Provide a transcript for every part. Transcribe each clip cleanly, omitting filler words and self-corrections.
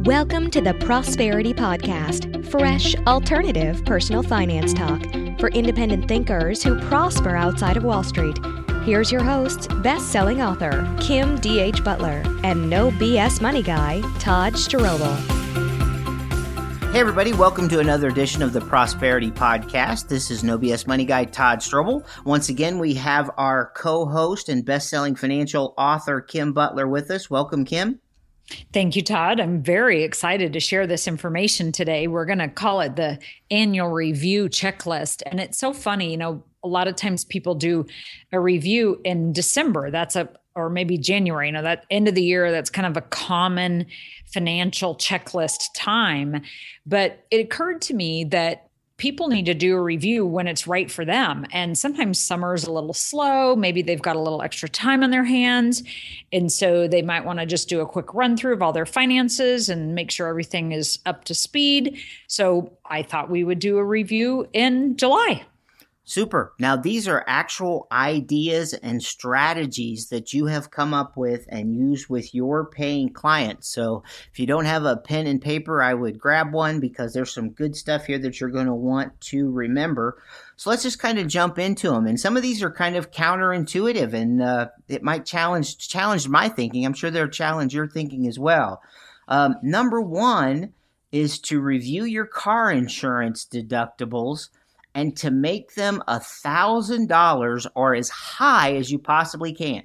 Welcome to the Prosperity Podcast, fresh, alternative personal finance talk for independent thinkers who prosper outside of Wall Street. Here's your hosts, best-selling author Kim D.H. Butler and no BS money guy, Todd Strobel. Hey everybody, welcome to another edition of the Prosperity Podcast. This is No BS Money Guy, Todd Strobel. Once again, we have our co-host and best-selling financial author, Kim Butler, with us. Welcome, Kim. Thank you, Todd. I'm very excited to share this information today. We're going to call it the annual review checklist. And it's so funny, a lot of times people do a review in December. Or maybe January, that end of the year, that's kind of a common financial checklist time. But it occurred to me that people need to do a review when it's right for them. And sometimes summer's a little slow. Maybe they've got a little extra time on their hands. And so they might want to just do a quick run through of all their finances and make sure everything is up to speed. So I thought we would do a review in July. Super. Now, these are actual ideas and strategies that you have come up with and use with your paying clients. So if you don't have a pen and paper, I would grab one because there's some good stuff here that you're going to want to remember. So let's just kind of jump into them. And some of these are kind of counterintuitive and it might challenge my thinking. I'm sure they'll challenge your thinking as well. Number one is to review your car insurance deductibles and to make them $1,000 or as high as you possibly can.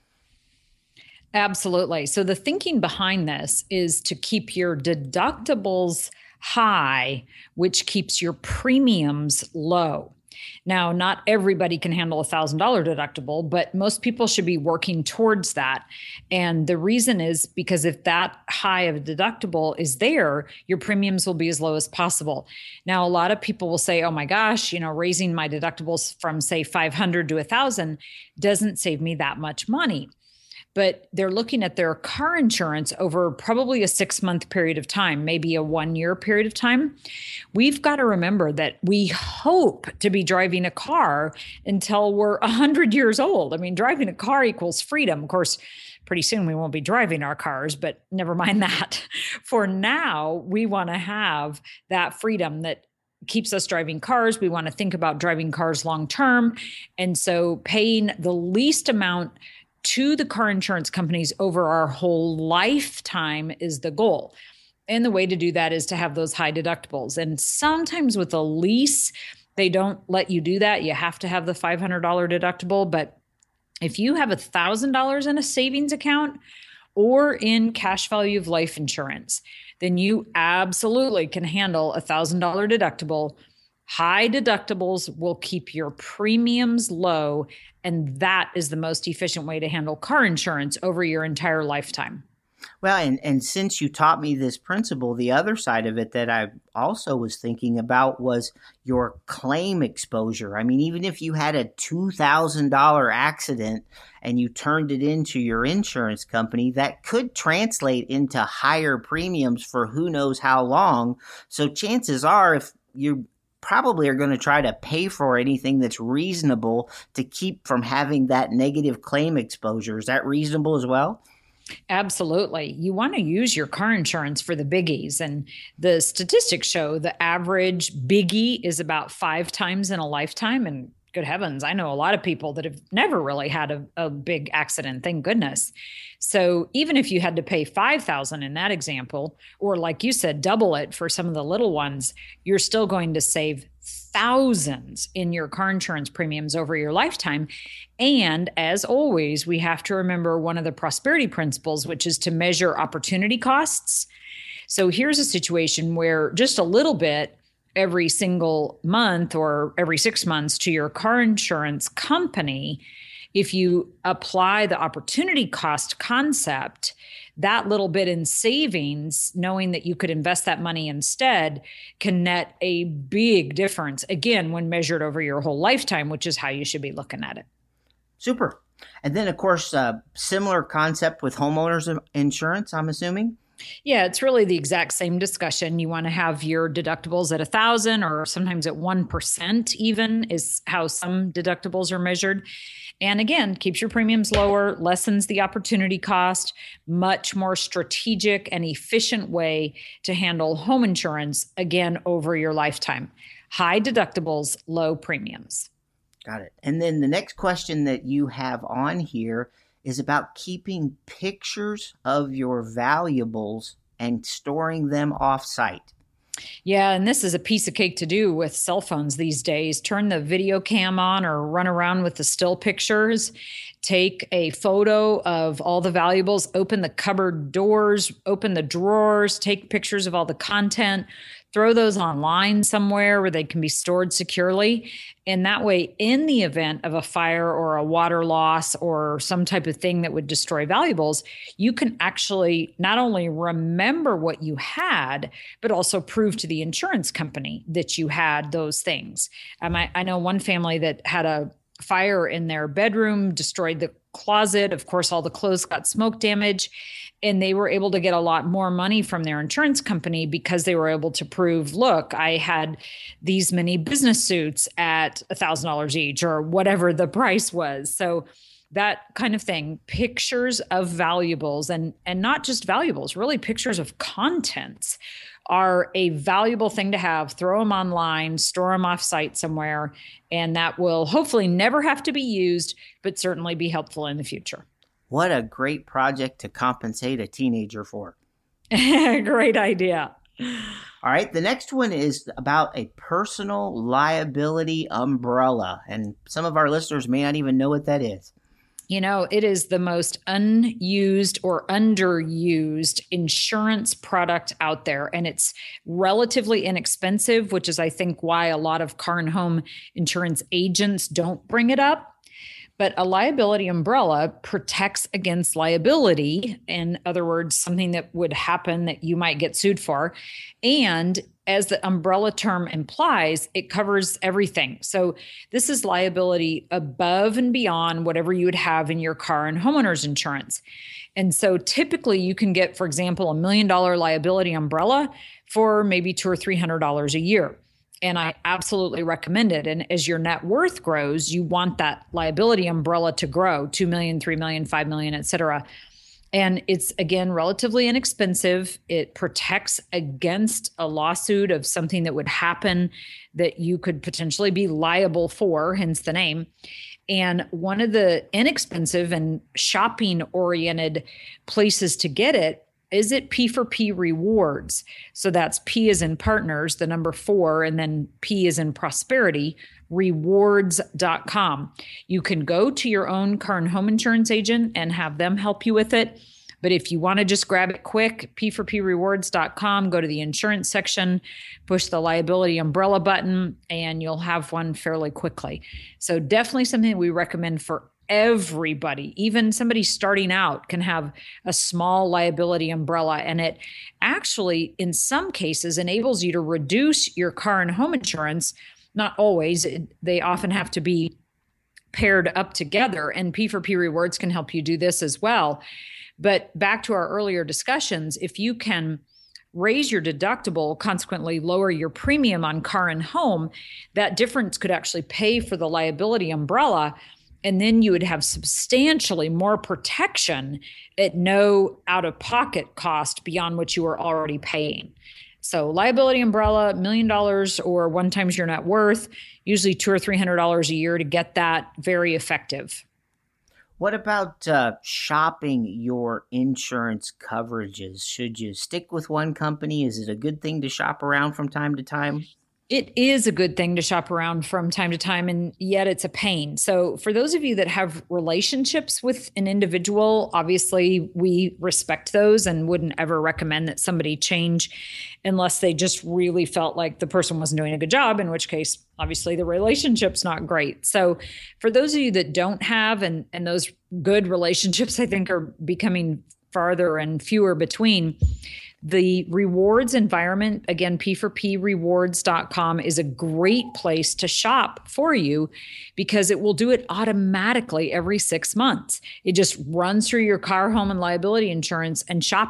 Absolutely. So the thinking behind this is to keep your deductibles high, which keeps your premiums low. Now, not everybody can handle a $1,000 deductible, but most people should be working towards that. And the reason is because if that high of a deductible is there, your premiums will be as low as possible. Now, a lot of people will say, oh my gosh, raising my deductibles from say 500 to 1,000 doesn't save me that much money. But they're looking at their car insurance over probably a 6-month period of time, maybe a 1-year period of time. We've got to remember that we hope to be driving a car until we're 100 years old. I mean, driving a car equals freedom. Of course, pretty soon we won't be driving our cars, but never mind that. For now, we want to have that freedom that keeps us driving cars. We want to think about driving cars long term. And so paying the least amount to the car insurance companies over our whole lifetime is the goal. And the way to do that is to have those high deductibles. And sometimes with a lease, they don't let you do that. You have to have the $500 deductible. But if you have $1,000 in a savings account or in cash value of life insurance, then you absolutely can handle a $1,000 deductible. High deductibles will keep your premiums low, and that is the most efficient way to handle car insurance over your entire lifetime. Well, and since you taught me this principle, the other side of it that I also was thinking about was your claim exposure. I mean, even if you had a $2,000 accident and you turned it into your insurance company, that could translate into higher premiums for who knows how long. So chances are, if you probably are going to try to pay for anything that's reasonable to keep from having that negative claim exposure. Is that reasonable as well? Absolutely. You want to use your car insurance for the biggies. And the statistics show the average biggie is about 5 times in a lifetime. And good heavens, I know a lot of people that have never really had a big accident, thank goodness. So even if you had to pay $5,000 in that example, or like you said, double it for some of the little ones, you're still going to save thousands in your car insurance premiums over your lifetime. And as always, we have to remember one of the prosperity principles, which is to measure opportunity costs. So here's a situation where just a little bit every single month or every 6 months to your car insurance company, if you apply the opportunity cost concept, that little bit in savings, knowing that you could invest that money instead, can net a big difference, again, when measured over your whole lifetime, which is how you should be looking at it. Super. And then, of course, similar concept with homeowners insurance, I'm assuming? Yeah, it's really the exact same discussion. You want to have your deductibles at 1,000 or sometimes at 1% even is how some deductibles are measured. And again, keeps your premiums lower, lessens the opportunity cost, much more strategic and efficient way to handle home insurance, again, over your lifetime. High deductibles, low premiums. Got it. And then the next question that you have on here is about keeping pictures of your valuables and storing them off-site. Yeah, and this is a piece of cake to do with cell phones these days. Turn the video cam on or run around with the still pictures. Take a photo of all the valuables, open the cupboard doors, open the drawers, take pictures of all the content, throw those online somewhere where they can be stored securely. And that way, in the event of a fire or a water loss or some type of thing that would destroy valuables, you can actually not only remember what you had, but also prove to the insurance company that you had those things. I know one family that had a fire in their bedroom, destroyed the closet. Of course, all the clothes got smoke damage. And they were able to get a lot more money from their insurance company because they were able to prove, look, I had these many business suits at $1,000 each or whatever the price was. So that kind of thing, pictures of valuables and not just valuables, really pictures of contents are a valuable thing to have. Throw them online, store them off-site somewhere, and that will hopefully never have to be used, but certainly be helpful in the future. What a great project to compensate a teenager for. Great idea. All right. The next one is about a personal liability umbrella. And some of our listeners may not even know what that is. You know, it is the most unused or underused insurance product out there. And it's relatively inexpensive, which is, I think, why a lot of car and home insurance agents don't bring it up. But a liability umbrella protects against liability. In other words, something that would happen that you might get sued for. And as the umbrella term implies, it covers everything. So this is liability above and beyond whatever you would have in your car and homeowners insurance. And so typically you can get, for example, $1 million liability umbrella for maybe $200 or $300 a year. And I absolutely recommend it. And as your net worth grows, you want that liability umbrella to grow, 2 million, 3 million, 5 million, et cetera. And it's, again, relatively inexpensive. It protects against a lawsuit of something that would happen that you could potentially be liable for, hence the name. And one of the inexpensive and shopping-oriented places to get it is at P4P Rewards. So that's P as in partners, the number 4, and then P as in prosperity, rewards.com. You can go to your own car and home insurance agent and have them help you with it. But if you want to just grab it quick, P4Prewards.com, go to the insurance section, push the liability umbrella button, and you'll have one fairly quickly. So definitely something we recommend for everybody. Even somebody starting out can have a small liability umbrella, and it actually, in some cases, enables you to reduce your car and home insurance. Not always. They often have to be paired up together, and P4P Rewards can help you do this as well. But back to our earlier discussions, if you can raise your deductible, consequently lower your premium on car and home, that difference could actually pay for the liability umbrella. And then you would have substantially more protection at no out-of-pocket cost beyond what you were already paying. So liability umbrella, $1 million or 1 times your net worth, usually $200 or $300 a year to get that, very effective. What about shopping your insurance coverages? Should you stick with one company? Is it a good thing to shop around from time to time? It is a good thing to shop around from time to time, and yet it's a pain. So for those of you that have relationships with an individual, obviously we respect those and wouldn't ever recommend that somebody change unless they just really felt like the person wasn't doing a good job, in which case, obviously the relationship's not great. So for those of you that don't have, and those good relationships, I think, are becoming farther and fewer between, the rewards environment, again, P4Prewards.com is a great place to shop for you because it will do it automatically every 6 months. It just runs through your car, home, and liability insurance and shops it.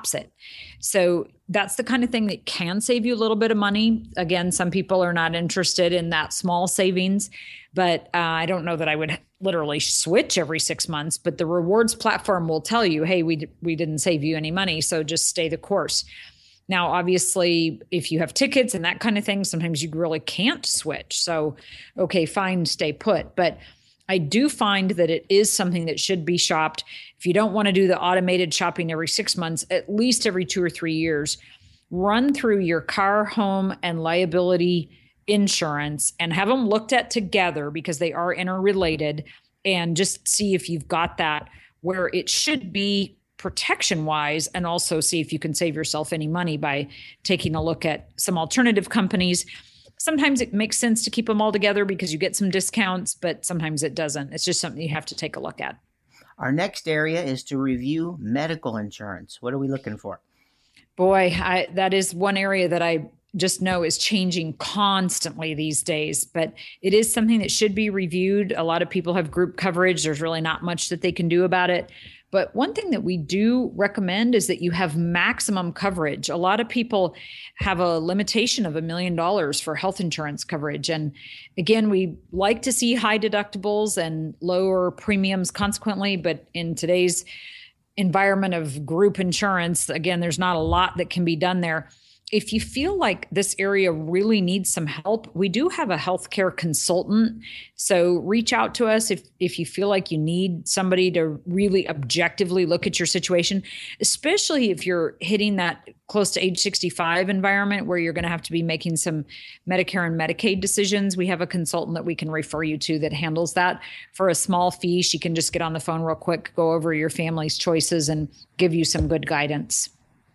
So that's the kind of thing that can save you a little bit of money. Again, some people are not interested in that small savings, but I don't know that I would literally switch every 6 months, but the rewards platform will tell you, hey, we didn't save you any money, so just stay the course. Now, obviously, if you have tickets and that kind of thing, sometimes you really can't switch. So, okay, fine, stay put. But I do find that it is something that should be shopped. If you don't want to do the automated shopping every 6 months, at least every 2 or 3 years, run through your car, home, and liability insurance and have them looked at together because they are interrelated, and just see if you've got that where it should be protection wise, and also see if you can save yourself any money by taking a look at some alternative companies. Sometimes it makes sense to keep them all together because you get some discounts, but sometimes it doesn't. It's just something you have to take a look at. Our next area is to review medical insurance. What are we looking for? Boy, that is one area that I just know is changing constantly these days, but it is something that should be reviewed. A lot of people have group coverage. There's really not much that they can do about it. But one thing that we do recommend is that you have maximum coverage. A lot of people have a limitation of $1 million for health insurance coverage. And again, we like to see high deductibles and lower premiums consequently. But in today's environment of group insurance, again, there's not a lot that can be done there. If you feel like this area really needs some help, we do have a healthcare consultant. So reach out to us if you feel like you need somebody to really objectively look at your situation, especially if you're hitting that close to age 65 environment where you're going to have to be making some Medicare and Medicaid decisions. We have a consultant that we can refer you to that handles that for a small fee. She can just get on the phone real quick, go over your family's choices, and give you some good guidance.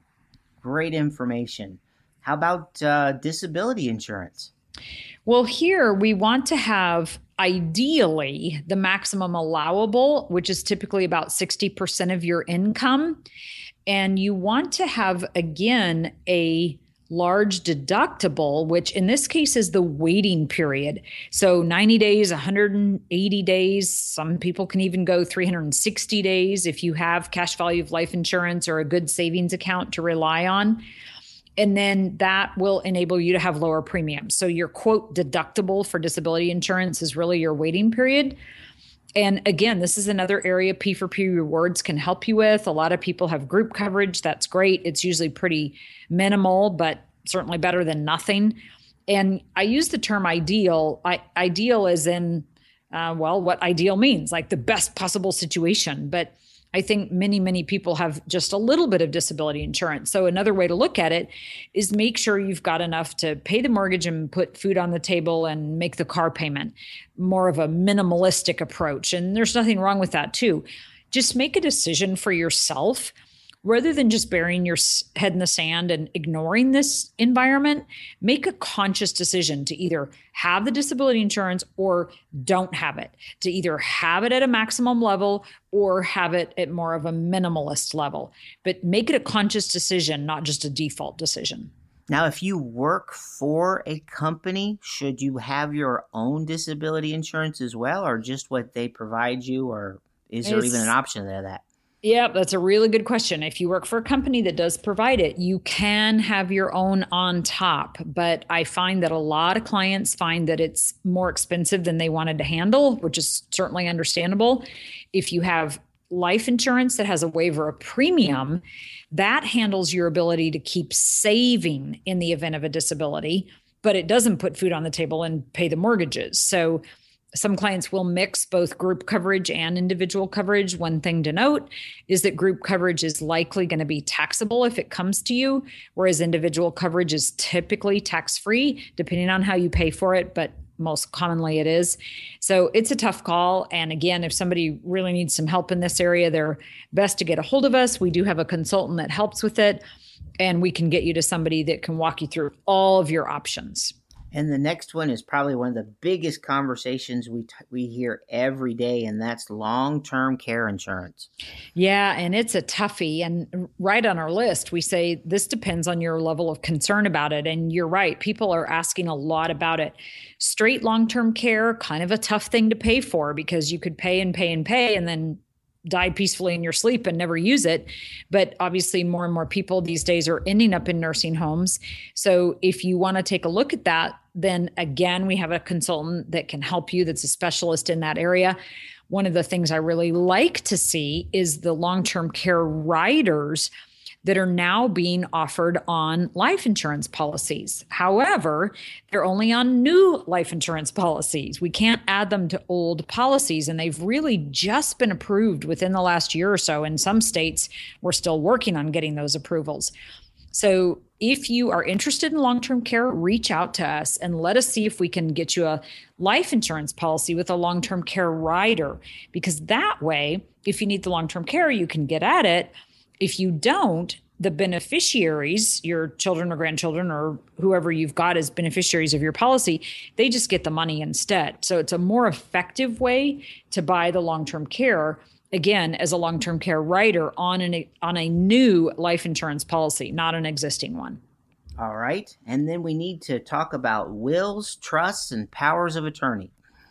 Great information. How about disability insurance? Well, here we want to have ideally the maximum allowable, which is typically about 60% of your income. And you want to have, again, a large deductible, which in this case is the waiting period. So 90 days, 180 days, some people can even go 360 days if you have cash value of life insurance or a good savings account to rely on. And then that will enable you to have lower premiums. So your quote deductible for disability insurance is really your waiting period. And again, this is another area P4P rewards can help you with. A lot of people have group coverage. That's great. It's usually pretty minimal, but certainly better than nothing. And I use the term ideal. Ideal as in, what ideal means, like the best possible situation. But I think many people have just a little bit of disability insurance. So another way to look at it is make sure you've got enough to pay the mortgage and put food on the table and make the car payment. More of a minimalistic approach. And there's nothing wrong with that too. Just make a decision for yourself rather than just burying your head in the sand and ignoring this environment. Make a conscious decision to either have the disability insurance or don't have it, to either have it at a maximum level or have it at more of a minimalist level. But make it a conscious decision, not just a default decision. Now, if you work for a company, should you have your own disability insurance as well, or just what they provide you, or is there even an option of that? Yeah, that's a really good question. If you work for a company that does provide it, you can have your own on top. But I find that a lot of clients find that it's more expensive than they wanted to handle, which is certainly understandable. If you have life insurance that has a waiver of premium, that handles your ability to keep saving in the event of a disability, but it doesn't put food on the table and pay the mortgages. So some clients will mix both group coverage and individual coverage. One thing to note is that group coverage is likely going to be taxable if it comes to you, whereas individual coverage is typically tax-free, depending on how you pay for it, but most commonly it is. So it's a tough call. And again, if somebody really needs some help in this area, they're best to get a hold of us. We do have a consultant that helps with it, and we can get you to somebody that can walk you through all of your options. And the next one is probably one of the biggest conversations we hear every day, and that's long-term care insurance. Yeah, and it's a toughie. And right on our list, we say this depends on your level of concern about it. And you're right, people are asking a lot about it. Straight long-term care, kind of a tough thing to pay for because you could pay and pay and pay, and then die peacefully in your sleep and never use it. But obviously more and more people these days are ending up in nursing homes. So if you want to take a look at that, then again, we have a consultant that can help you that's a specialist in that area. One of the things I really like to see is the long-term care riders that are now being offered on life insurance policies. However, they're only on new life insurance policies. We can't add them to old policies, and they've really just been approved within the last year or so. In some states, we're still working on getting those approvals. So if you are interested in long-term care, reach out to us and let us see if we can get you a life insurance policy with a long-term care rider, because that way, if you need the long-term care, you can get at it. If you don't, the beneficiaries, your children or grandchildren or whoever you've got as beneficiaries of your policy, they just get the money instead. So it's a more effective way to buy the long-term care, again, as a long-term care rider on a new life insurance policy, not an existing one. All right. And then we need to talk about wills, trusts, and powers of attorney.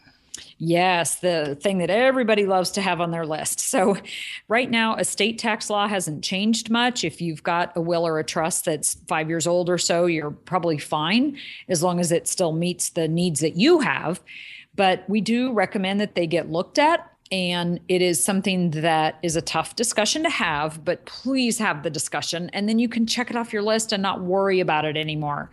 Yes, the thing that everybody loves to have on their list. So right now, estate tax law hasn't changed much. If you've got a will or a trust that's 5 years old or so, you're probably fine as long as it still meets the needs that you have. But we do recommend that they get looked at. And it is something that is a tough discussion to have, but please have the discussion. And then you can check it off your list and not worry about it anymore.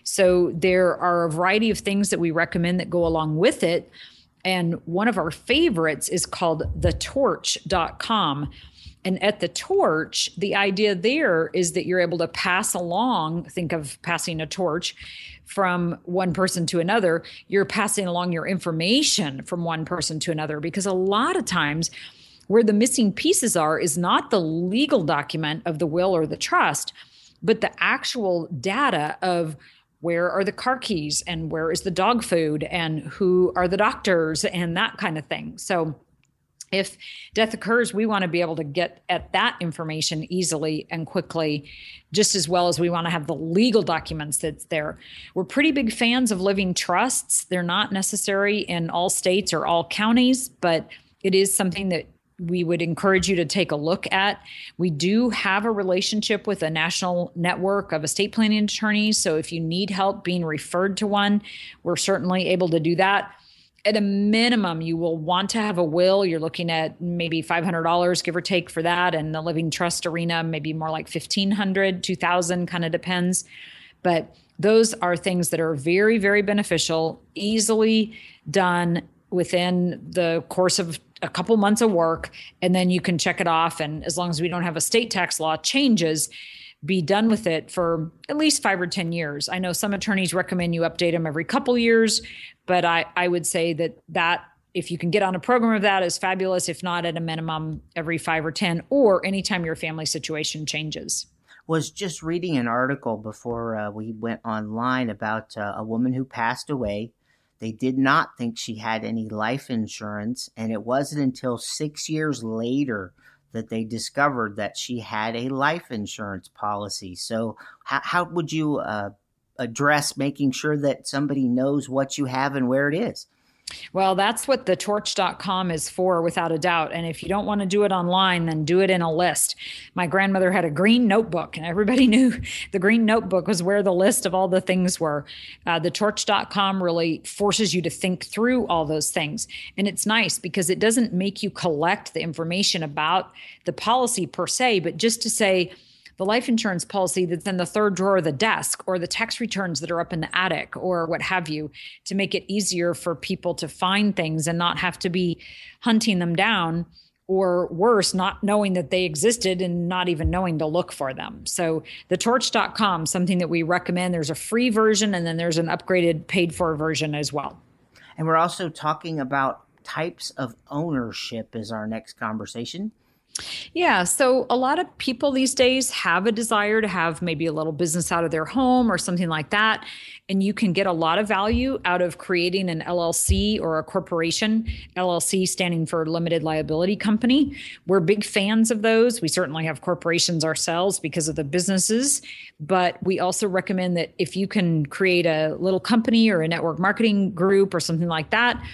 So there are a variety of things that we recommend that go along with it. And one of our favorites is called thetorch.com. And at The Torch, the idea there is that you're able to pass along, think of passing a torch from one person to another. You're passing along your information from one person to another, because a lot of times where the missing pieces are is not the legal document of the will or the trust, but the actual data of where are the car keys and where is the dog food and who are the doctors and that kind of thing. So if death occurs, we want to be able to get at that information easily and quickly, just as well as we want to have the legal documents that's there. We're pretty big fans of living trusts. They're not necessary in all states or all counties, but it is something that we would encourage you to take a look at. We do have a relationship with a national network of estate planning attorneys. So if you need help being referred to one, we're certainly able to do that. At a minimum, you will want to have a will. You're looking at maybe $500, give or take, for that. And the living trust arena, maybe more like $1,500, $2,000, kind of depends. But those are things that are very, very beneficial, easily done within the course of a couple months of work, and then you can check it off. And as long as we don't have estate tax law changes, be done with it for at least 5 or 10 years. I know some attorneys recommend you update them every couple years, but I would say that if you can get on a program of that is fabulous. If not, at a minimum, every 5 or 10, or anytime your family situation changes. Was just reading an article before we went online about a woman who passed away. They did not think she had any life insurance, and it wasn't until 6 years later that they discovered that she had a life insurance policy. So how would you address making sure that somebody knows what you have and where it is? Well, that's what thetorch.com is for, without a doubt. And if you don't want to do it online, then do it in a list. My grandmother had a green notebook, and everybody knew the green notebook was where the list of all the things were. Thetorch.com really forces you to think through all those things. And it's nice because it doesn't make you collect the information about the policy per se, but just to say, the life insurance policy that's in the third drawer of the desk, or the tax returns that are up in the attic, or what have you, to make it easier for people to find things and not have to be hunting them down, or worse, not knowing that they existed and not even knowing to look for them. So thetorch.com, something that we recommend. There's a free version, and then there's an upgraded paid for version as well. And we're also talking about types of ownership is our next conversation. Yeah. So a lot of people these days have a desire to have maybe a little business out of their home or something like that. And you can get a lot of value out of creating an LLC or a corporation, LLC standing for limited liability company. We're big fans of those. We certainly have corporations ourselves because of the businesses, but we also recommend that if you can create a little company or a network marketing group or something like that,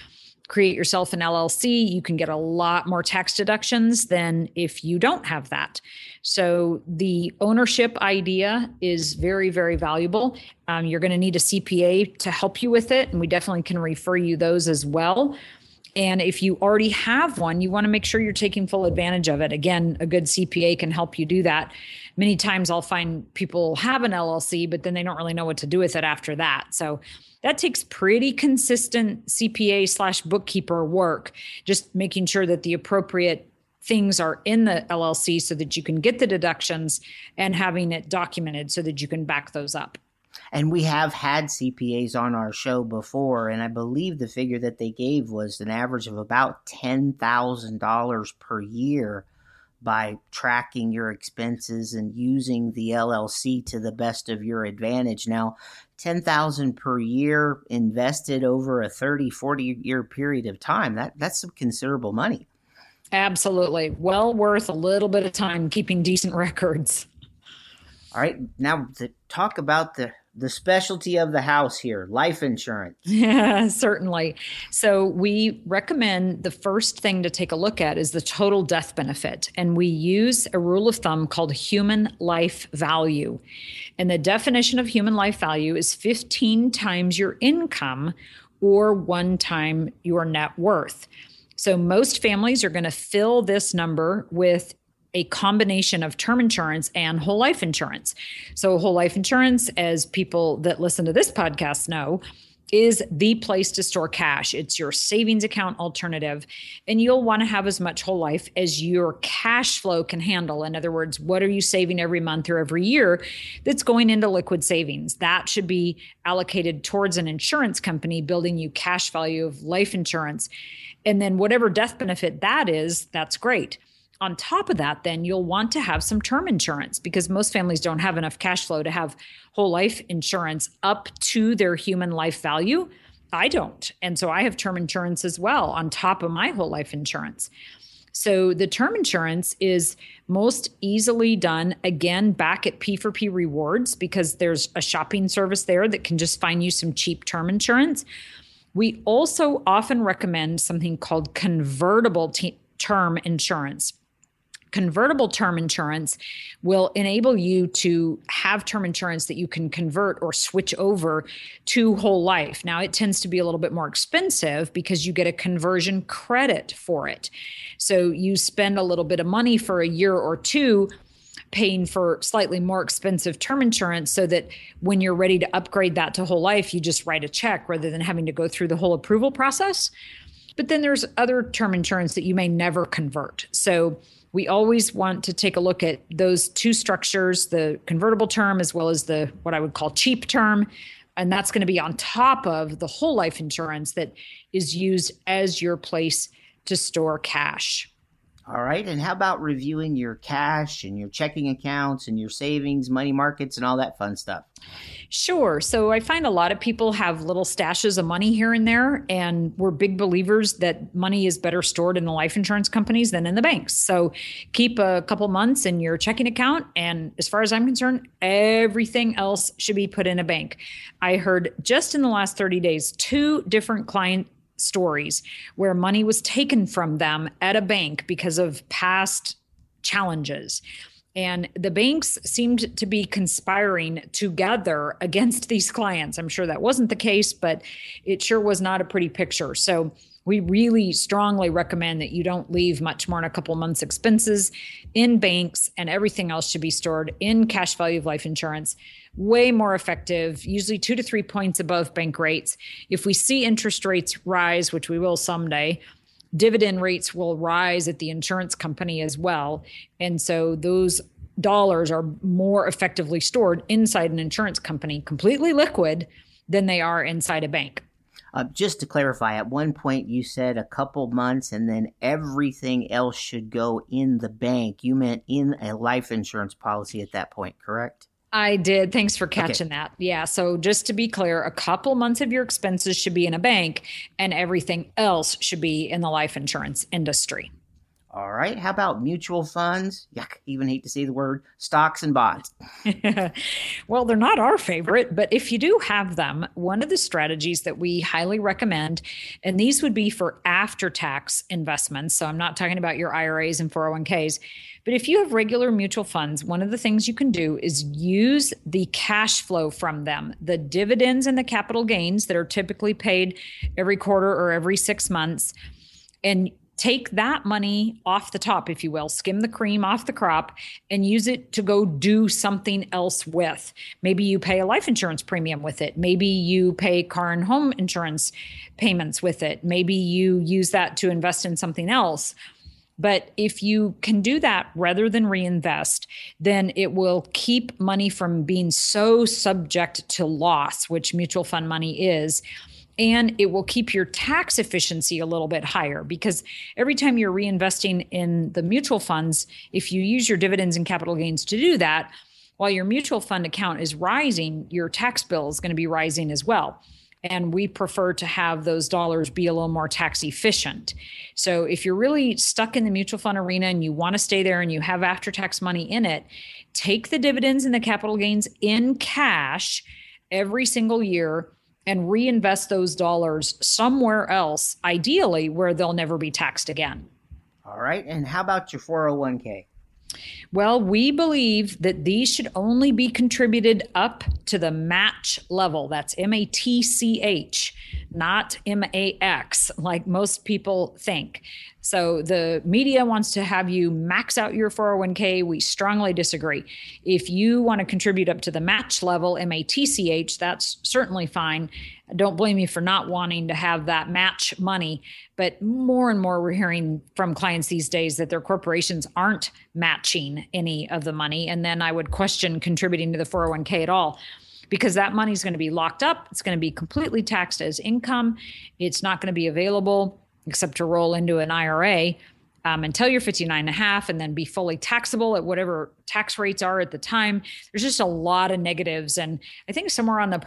create yourself an LLC, you can get a lot more tax deductions than if you don't have that. So the ownership idea is very, very valuable. You're going to need a CPA to help you with it, and we definitely can refer you those as well. And if you already have one, you want to make sure you're taking full advantage of it. Again, a good CPA can help you do that. Many times I'll find people have an LLC, but then they don't really know what to do with it after that. So that takes pretty consistent CPA/bookkeeper work, just making sure that the appropriate things are in the LLC so that you can get the deductions and having it documented so that you can back those up. And we have had CPAs on our show before, and I believe the figure that they gave was an average of about $10,000 per year by tracking your expenses and using the LLC to the best of your advantage. Now, $10,000 per year invested over a 30, 40-year period of time, that's some considerable money. Absolutely. Well worth a little bit of time keeping decent records. All right. Now, to talk about the specialty of the house here, life insurance. Yeah, certainly. So we recommend the first thing to take a look at is the total death benefit. And we use a rule of thumb called human life value. And the definition of human life value is 15 times your income or 1 time your net worth. So most families are going to fill this number with a combination of term insurance and whole life insurance. So whole life insurance, as people that listen to this podcast know, is the place to store cash. It's your savings account alternative, and you'll want to have as much whole life as your cash flow can handle. In other words, what are you saving every month or every year that's going into liquid savings? That should be allocated towards an insurance company building you cash value of life insurance. And then whatever death benefit that is, that's great. On top of that, then you'll want to have some term insurance because most families don't have enough cash flow to have whole life insurance up to their human life value. I don't. And so I have term insurance as well on top of my whole life insurance. So the term insurance is most easily done, again, back at P4P Rewards because there's a shopping service there that can just find you some cheap term insurance. We also often recommend something called convertible term insurance. Convertible term insurance will enable you to have term insurance that you can convert or switch over to whole life. Now, it tends to be a little bit more expensive because you get a conversion credit for it. So you spend a little bit of money for a year or two paying for slightly more expensive term insurance so that when you're ready to upgrade that to whole life, you just write a check rather than having to go through the whole approval process. But then there's other term insurance that you may never convert. So we always want to take a look at those two structures, the convertible term as well as the what I would call cheap term. And that's going to be on top of the whole life insurance that is used as your place to store cash. All right. And how about reviewing your cash and your checking accounts and your savings, money markets, and all that fun stuff? Sure. So I find a lot of people have little stashes of money here and there, and we're big believers that money is better stored in the life insurance companies than in the banks. So keep a couple months in your checking account. And as far as I'm concerned, everything else should be put in a bank. I heard just in the last 30 days, 2 different client stories where money was taken from them at a bank because of past challenges. And the banks seemed to be conspiring together against these clients. I'm sure that wasn't the case, but it sure was not a pretty picture. So we really strongly recommend that you don't leave much more than a couple months' expenses in banks, and everything else should be stored in cash value of life insurance. Way more effective, usually 2 to 3 points above bank rates. If we see interest rates rise, which we will someday, dividend rates will rise at the insurance company as well. And so those dollars are more effectively stored inside an insurance company, completely liquid, than they are inside a bank. Just to clarify, at one point you said a couple months and then everything else should go in the bank. You meant in a life insurance policy at that point, correct? I did. Thanks for catching that. Yeah. So just to be clear, a couple months of your expenses should be in a bank and everything else should be in the life insurance industry. All right. How about mutual funds? Yuck, even hate to say the word stocks and bonds. Well, they're not our favorite, but if you do have them, one of the strategies that we highly recommend, and these would be for after-tax investments. So I'm not talking about your IRAs and 401ks, but if you have regular mutual funds, one of the things you can do is use the cash flow from them, the dividends and the capital gains that are typically paid every quarter or every 6 months, and take that money off the top, if you will, skim the cream off the crop and use it to go do something else with. Maybe you pay a life insurance premium with it. Maybe you pay car and home insurance payments with it. Maybe you use that to invest in something else. But if you can do that rather than reinvest, then it will keep money from being so subject to loss, which mutual fund money is. And it will keep your tax efficiency a little bit higher, because every time you're reinvesting in the mutual funds, if you use your dividends and capital gains to do that, while your mutual fund account is rising, your tax bill is going to be rising as well. And we prefer to have those dollars be a little more tax efficient. So if you're really stuck in the mutual fund arena and you want to stay there and you have after-tax money in it, take the dividends and the capital gains in cash every single year and reinvest those dollars somewhere else, ideally where they'll never be taxed again. All right. And how about your 401k? Well, we believe that these should only be contributed up to the match level. That's MATCH, not MAX, like most people think. So the media wants to have you max out your 401k. We strongly disagree. If you want to contribute up to the match level, MATCH, that's certainly fine. Don't blame you for not wanting to have that match money. But more and more we're hearing from clients these days that their corporations aren't matching any of the money. And then I would question contributing to the 401k at all, because that money is going to be locked up. It's going to be completely taxed as income. It's not going to be available except to roll into an IRA until you're 59 and a half, and then be fully taxable at whatever tax rates are at the time. There's just a lot of negatives. And I think somewhere on the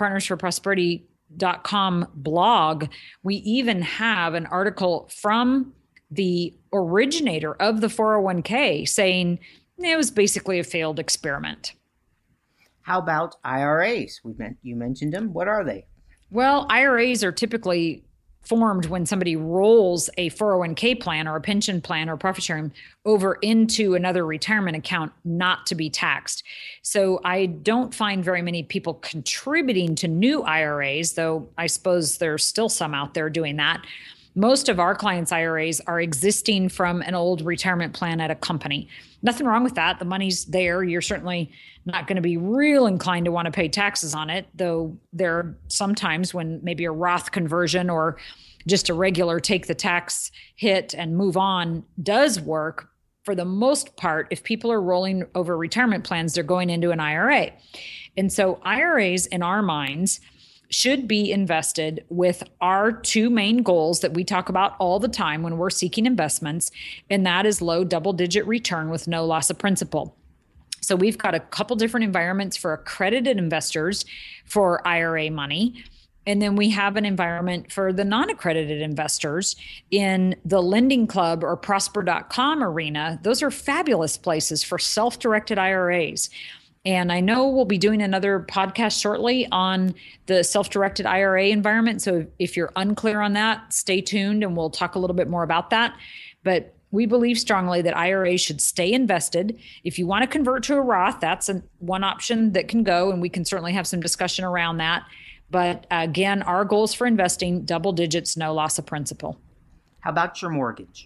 partnersforprosperity.com blog, we even have an article from the originator of the 401k saying it was basically a failed experiment. How about IRAs? You mentioned them. What are they? Well, IRAs are typically formed when somebody rolls a 401k plan or a pension plan or profit sharing over into another retirement account not to be taxed. So I don't find very many people contributing to new IRAs, though I suppose there's still some out there doing that. Most of our clients' IRAs are existing from an old retirement plan at a company. Nothing wrong with that. The money's there. You're certainly not going to be real inclined to want to pay taxes on it, though there are some times when maybe a Roth conversion or just a regular take the tax hit and move on does work. For the most part, if people are rolling over retirement plans, they're going into an IRA. And so IRAs, in our minds, should be invested with our two main goals that we talk about all the time when we're seeking investments, and that is low double-digit return with no loss of principal. So we've got a couple different environments for accredited investors for IRA money. And then we have an environment for the non-accredited investors in the Lending Club or Prosper.com arena. Those are fabulous places for self-directed IRAs. And I know we'll be doing another podcast shortly on the self-directed IRA environment. So if you're unclear on that, stay tuned and we'll talk a little bit more about that. But we believe strongly that IRAs should stay invested. If you want to convert to a Roth, that's one option that can go, and we can certainly have some discussion around that. But again, our goals for investing, double digits, no loss of principal. How about your mortgage?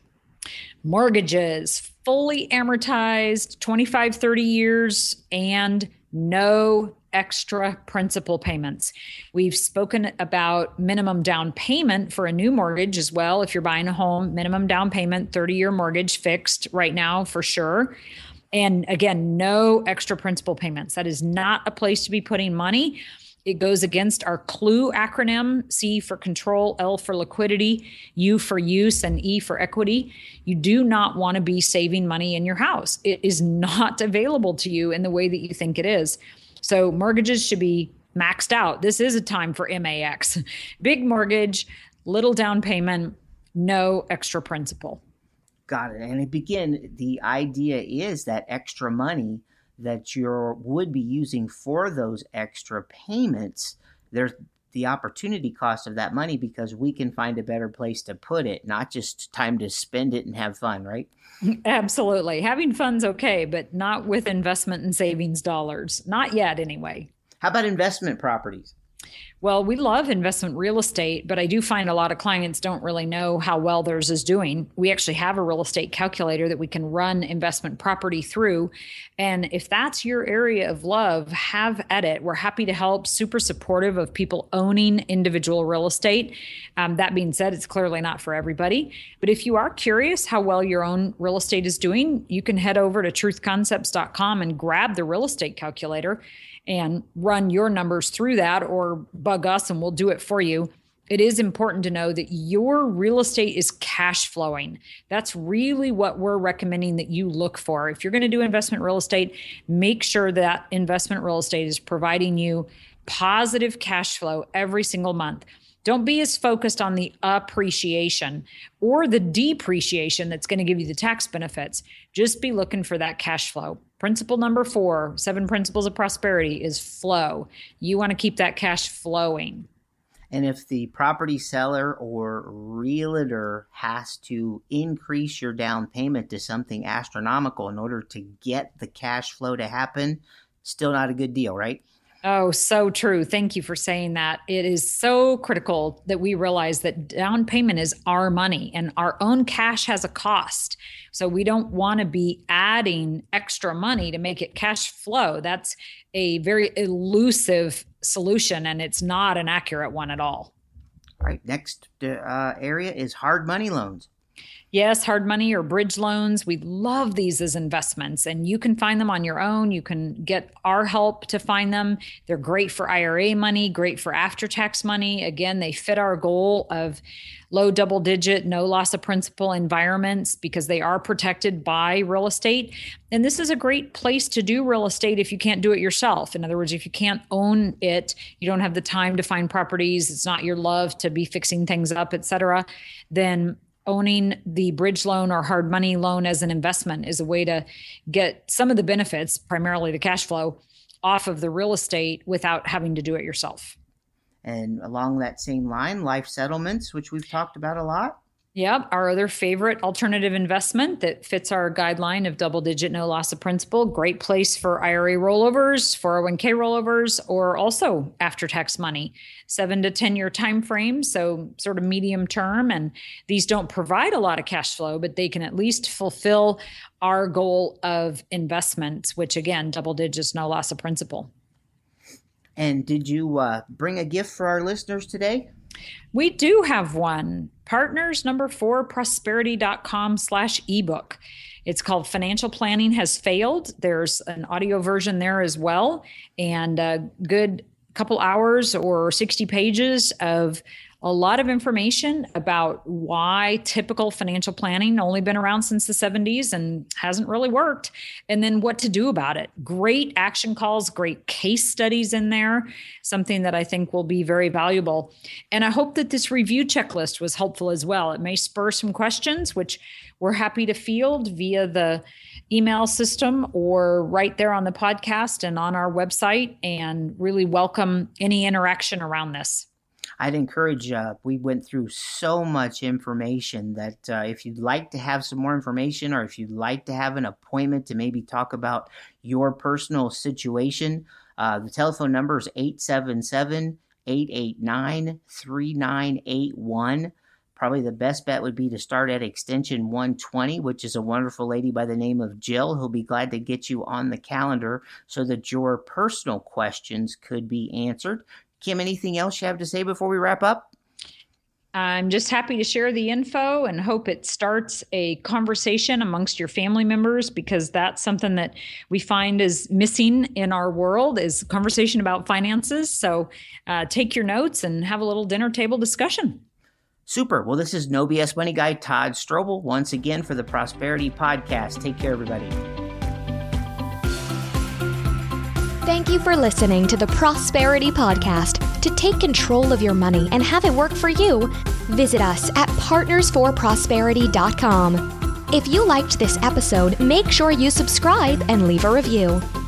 Mortgages, fully amortized, 25, 30 years, and no extra principal payments. We've spoken about minimum down payment for a new mortgage as well. If you're buying a home, minimum down payment, 30-year mortgage fixed right now for sure. And again, no extra principal payments. That is not a place to be putting money. It goes against our CLUE acronym, C for control, L for liquidity, U for use, and E for equity. You do not want to be saving money in your house. It is not available to you in the way that you think it is. So mortgages should be maxed out. This is a time for MAX. Big mortgage, little down payment, no extra principal. Got it. And again, the idea is that extra money that you would be using for those extra payments, there's the opportunity cost of that money because we can find a better place to put it, not just time to spend it and have fun, right? Absolutely. Having fun's okay, but not with investment and savings dollars. Not yet, anyway. How about investment properties? Well, we love investment real estate, but I do find a lot of clients don't really know how well theirs is doing. We actually have a real estate calculator that we can run investment property through. And if that's your area of love, have at it. We're happy to help, super supportive of people owning individual real estate. That being said, it's clearly not for everybody. But if you are curious how well your own real estate is doing, you can head over to truthconcepts.com and grab the real estate calculator and run your numbers through that, or bug us and we'll do it for you. It is important to know that your real estate is cash flowing. That's really what we're recommending that you look for. If you're going to do investment real estate, make sure that investment real estate is providing you positive cash flow every single month. Don't be as focused on the appreciation or the depreciation that's going to give you the tax benefits. Just be looking for that cash flow. Principle number 4, 7 principles of prosperity, is flow. You want to keep that cash flowing. And if the property seller or realtor has to increase your down payment to something astronomical in order to get the cash flow to happen, still not a good deal, right? Oh, so true. Thank you for saying that. It is so critical that we realize that down payment is our money and our own cash has a cost. So we don't want to be adding extra money to make it cash flow. That's a very elusive solution and it's not an accurate one at all. All right. Next area is hard money loans. Yes, hard money or bridge loans. We love these as investments and you can find them on your own. You can get our help to find them. They're great for IRA money, great for after-tax money. Again, they fit our goal of low double-digit, no loss of principal environments because they are protected by real estate. And this is a great place to do real estate if you can't do it yourself. In other words, if you can't own it, you don't have the time to find properties, it's not your love to be fixing things up, et cetera, then owning the bridge loan or hard money loan as an investment is a way to get some of the benefits, primarily the cash flow, off of the real estate without having to do it yourself. And along that same line, life settlements, which we've talked about a lot. Yep. Our other favorite alternative investment that fits our guideline of double-digit no loss of principal. Great place for IRA rollovers, 401k rollovers, or also after-tax money. 7 to 10 year time frame, so sort of medium term. And these don't provide a lot of cash flow, but they can at least fulfill our goal of investments, which again, double digits, no loss of principal. And did you bring a gift for our listeners today? We do have one. Partners number 4, prosperity.com/ebook. It's called Financial Planning Has Failed. There's an audio version there as well, and a good couple hours or 60 pages of a lot of information about why typical financial planning only been around since the 70s and hasn't really worked, and then what to do about it. Great action calls, great case studies in there, something that I think will be very valuable. And I hope that this review checklist was helpful as well. It may spur some questions, which we're happy to field via the email system or right there on the podcast and on our website, and really welcome any interaction around this. I'd encourage, we went through so much information that if you'd like to have some more information, or if you'd like to have an appointment to maybe talk about your personal situation, the telephone number is 877-889-3981. Probably the best bet would be to start at extension 120, which is a wonderful lady by the name of Jill, who'll be glad to get you on the calendar so that your personal questions could be answered. Kim, anything else you have to say before we wrap up? I'm just happy to share the info and hope it starts a conversation amongst your family members, because that's something that we find is missing in our world, is conversation about finances. So take your notes and have a little dinner table discussion. Super. Well, this is No BS Money Guy Todd Strobel once again for the Prosperity Podcast. Take care, everybody. Thank you for listening to the Prosperity Podcast. To take control of your money and have it work for you, visit us at partnersforprosperity.com. If you liked this episode, make sure you subscribe and leave a review.